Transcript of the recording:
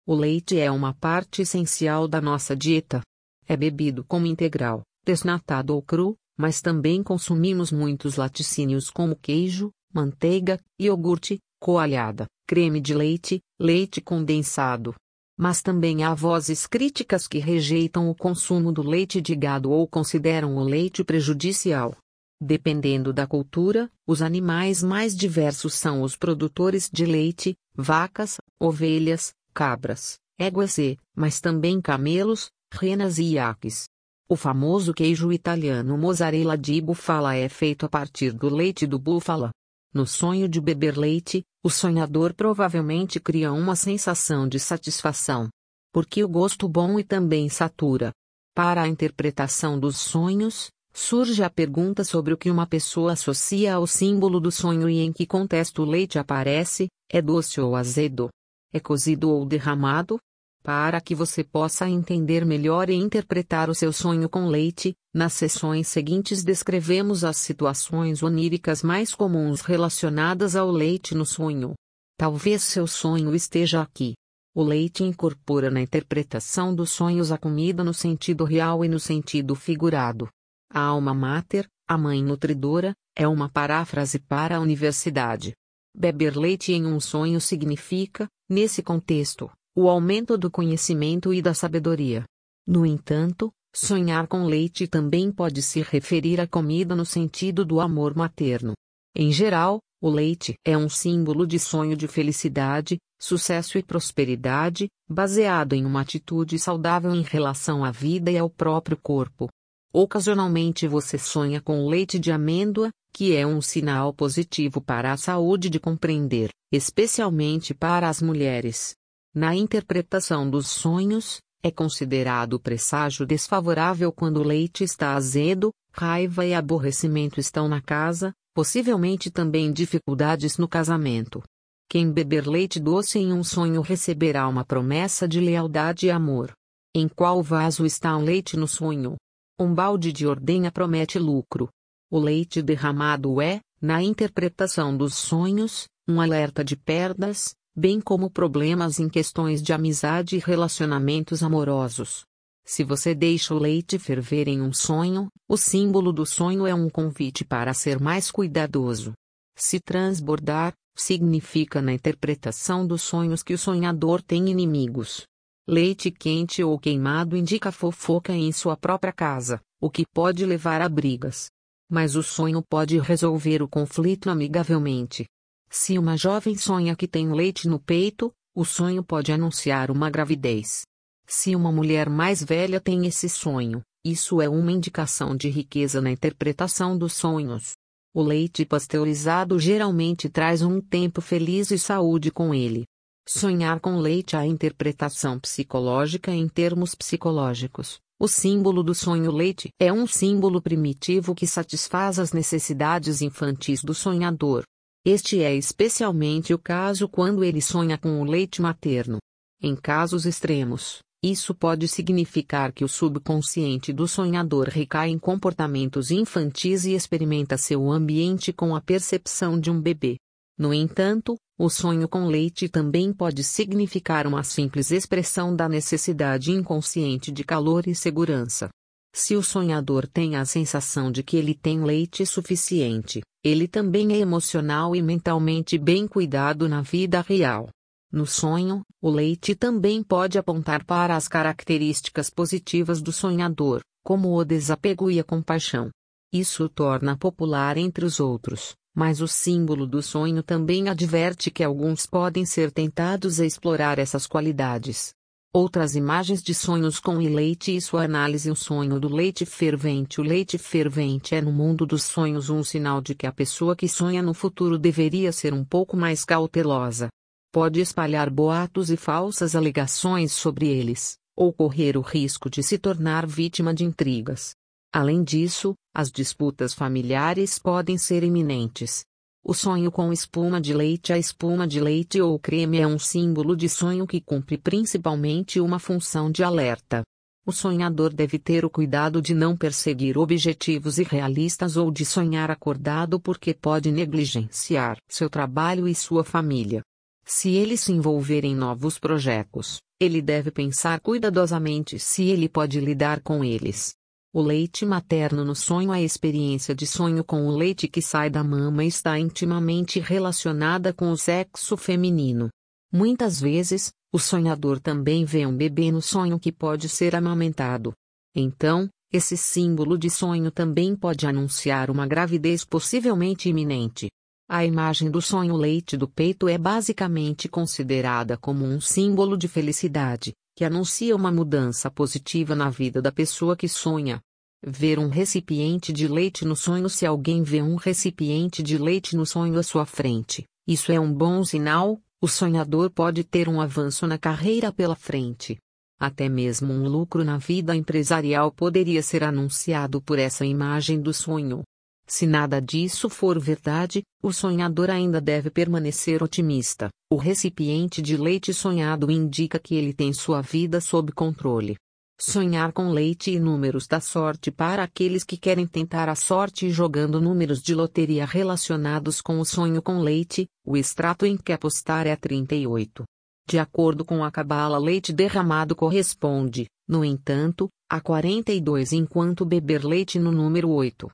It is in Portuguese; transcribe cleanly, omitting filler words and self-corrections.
O leite é uma parte essencial da nossa dieta. É bebido como integral, desnatado ou cru, mas também consumimos muitos laticínios como queijo, manteiga, iogurte, coalhada, creme de leite, leite condensado. Mas também há vozes críticas que rejeitam o consumo do leite de gado ou consideram o leite prejudicial. Dependendo da cultura, os animais mais diversos são os produtores de leite, vacas, ovelhas, cabras, éguas mas também camelos, renas e iaques. O famoso queijo italiano mozzarella di bufala é feito a partir do leite do búfala. No sonho de beber leite, o sonhador provavelmente cria uma sensação de satisfação. Porque o gosto bom e também satura. Para a interpretação dos sonhos, surge a pergunta sobre o que uma pessoa associa ao símbolo do sonho e em que contexto o leite aparece: é doce ou azedo? É cozido ou derramado? Para que você possa entender melhor e interpretar o seu sonho com leite, nas sessões seguintes descrevemos as situações oníricas mais comuns relacionadas ao leite no sonho. Talvez seu sonho esteja aqui. O leite incorpora na interpretação dos sonhos a comida no sentido real e no sentido figurado. A alma mater, a mãe nutridora, é uma paráfrase para a universidade. Beber leite em um sonho significa, nesse contexto, o aumento do conhecimento e da sabedoria. No entanto, sonhar com leite também pode se referir à comida no sentido do amor materno. Em geral, o leite é um símbolo de sonho de felicidade, sucesso e prosperidade, baseado em uma atitude saudável em relação à vida e ao próprio corpo. Ocasionalmente você sonha com leite de amêndoa, que é um sinal positivo para a saúde de compreender, especialmente para as mulheres. Na interpretação dos sonhos, é considerado presságio desfavorável quando o leite está azedo, raiva e aborrecimento estão na casa, possivelmente também dificuldades no casamento. Quem beber leite doce em um sonho receberá uma promessa de lealdade e amor. Em qual vaso está o leite no sonho? Um balde de ordenha promete lucro. O leite derramado é, na interpretação dos sonhos, um alerta de perdas, bem como problemas em questões de amizade e relacionamentos amorosos. Se você deixa o leite ferver em um sonho, o símbolo do sonho é um convite para ser mais cuidadoso. Se transbordar, significa na interpretação dos sonhos que o sonhador tem inimigos. Leite quente ou queimado indica fofoca em sua própria casa, o que pode levar a brigas. Mas o sonho pode resolver o conflito amigavelmente. Se uma jovem sonha que tem leite no peito, o sonho pode anunciar uma gravidez. Se uma mulher mais velha tem esse sonho, isso é uma indicação de riqueza na interpretação dos sonhos. O leite pasteurizado geralmente traz um tempo feliz e saúde com ele. Sonhar com leite. A interpretação psicológica. Em termos psicológicos, o símbolo do sonho leite é um símbolo primitivo que satisfaz as necessidades infantis do sonhador. Este é especialmente o caso quando ele sonha com o leite materno. Em casos extremos, isso pode significar que o subconsciente do sonhador recai em comportamentos infantis e experimenta seu ambiente com a percepção de um bebê. No entanto, o sonho com leite também pode significar uma simples expressão da necessidade inconsciente de calor e segurança. Se o sonhador tem a sensação de que ele tem leite suficiente, ele também é emocional e mentalmente bem cuidado na vida real. No sonho, o leite também pode apontar para as características positivas do sonhador, como o desapego e a compaixão. Isso o torna popular entre os outros, mas o símbolo do sonho também adverte que alguns podem ser tentados a explorar essas qualidades. Outras imagens de sonhos com leite e sua análise. O sonho do leite fervente. O leite fervente é no mundo dos sonhos um sinal de que a pessoa que sonha no futuro deveria ser um pouco mais cautelosa. Pode espalhar boatos e falsas alegações sobre eles, ou correr o risco de se tornar vítima de intrigas. Além disso, as disputas familiares podem ser iminentes. O sonho com espuma de leite. A espuma de leite ou creme é um símbolo de sonho que cumpre principalmente uma função de alerta. O sonhador deve ter o cuidado de não perseguir objetivos irrealistas ou de sonhar acordado porque pode negligenciar seu trabalho e sua família. Se ele se envolver em novos projetos, ele deve pensar cuidadosamente se ele pode lidar com eles. O leite materno no sonho. A experiência de sonho com o leite que sai da mama está intimamente relacionada com o sexo feminino. Muitas vezes, o sonhador também vê um bebê no sonho que pode ser amamentado. Então, esse símbolo de sonho também pode anunciar uma gravidez possivelmente iminente. A imagem do sonho leite do peito é basicamente considerada como um símbolo de felicidade, que anuncia uma mudança positiva na vida da pessoa que sonha. Ver um recipiente de leite no sonho. Se alguém vê um recipiente de leite no sonho à sua frente, isso é um bom sinal. O sonhador pode ter um avanço na carreira pela frente. Até mesmo um lucro na vida empresarial poderia ser anunciado por essa imagem do sonho. Se nada disso for verdade, o sonhador ainda deve permanecer otimista. O recipiente de leite sonhado indica que ele tem sua vida sob controle. Sonhar com leite e números da sorte. Para aqueles que querem tentar a sorte jogando números de loteria relacionados com o sonho com leite, o extrato em que apostar é 38. De acordo com a cabala, leite derramado corresponde, no entanto, a 42, enquanto beber leite no número 8